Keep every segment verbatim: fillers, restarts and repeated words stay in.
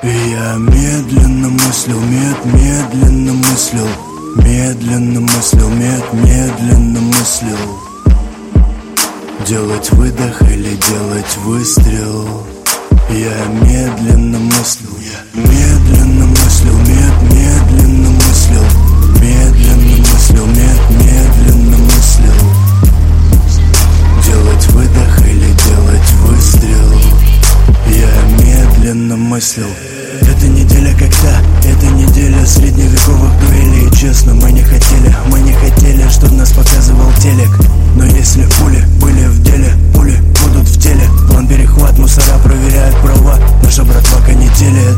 И я медленно мыслил, мед, медленно мыслил, медленно мыслил, мед, медленно мыслил. Делать выдох или делать выстрел? Я медленно мыслил, я медленно мыслил, мед, медленно мыслил, медленно мыслил, мед, медленно мыслил. Делать выдох или делать выстрел? Я медленно мыслил. Эта неделя как та, это неделя средневековых дуэлей. Честно, мы не хотели, мы не хотели, чтобы нас показывал телек. Но если пули были в деле, пули будут в теле. План перехват, мусора проверяют права, наша братва конетелит.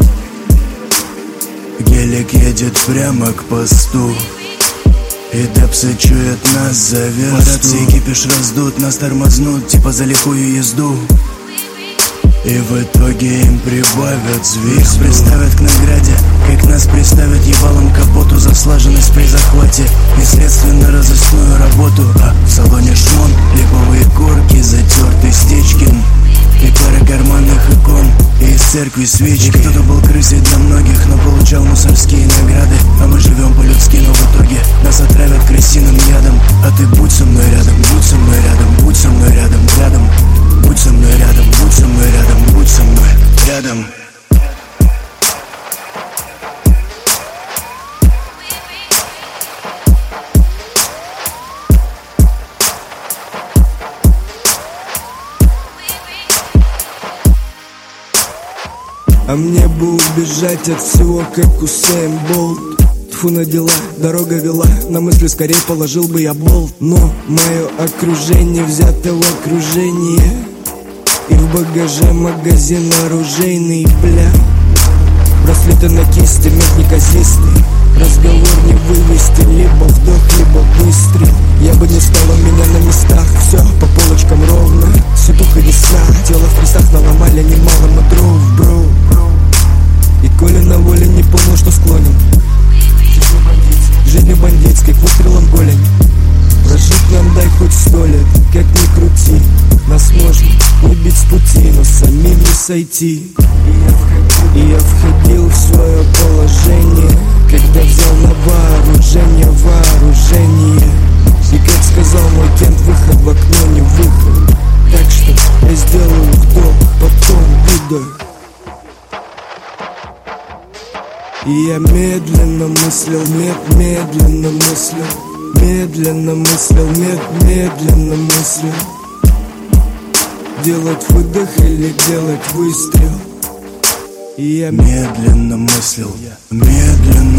Гелик едет прямо к посту, и депсы чуют нас за версту. Парадцы кипиш раздут, нас тормознут, типа за лихую езду. И в итоге им прибавят звезду. Их представят к награде, как нас представят ебалом капоту за слаженность при захвате и следственно-розыскную работу. А в салоне шмон, липовые корки, затертый Стечкин и пара карманных икон, и из церкви свечки. И кто-то был крысой для многих, но получал мусорские награды. А мы живем по-людски, но в итоге нас отравят крысиным ядом. А ты будь со мной рядом, будь со мной рядом, будь со мной рядом, рядом. Будь со мной рядом, будь со мной рядом, будь со мной рядом. А мне бы убежать от всего, как Усейн Болт. Тьфу на дела, дорога вела, на мысли скорее положил бы я болт. Но мое окружение взято в окружение, и в багаже магазин оружейный, бля. Браслеты на кисти, мед неказистый, разговор не вывести, либо вдох, либо выстрел. Я бы не стал, у меня на местах все по полочкам ровно. Ситуха весна, тело в пресах наломали немало мы дров, бро. И коли на воле не понял, что склонен жизни бандитской, к выстрелам голень. Прожить нам дай хоть сто лет, как ни крути. Нас можно не бить с пути, но самим не сойти. И я входил в свое положение, когда взял на вооружение вооружение. И как сказал мой кент, выход в окно не выход. Так что я сделаю вдох, потом выдох. И я медленно мыслил, мед, медленно мыслил, медленно мыслил, мед, медленно мыслил. Делать выдох или делать выстрел? И я медленно мыслил, медленно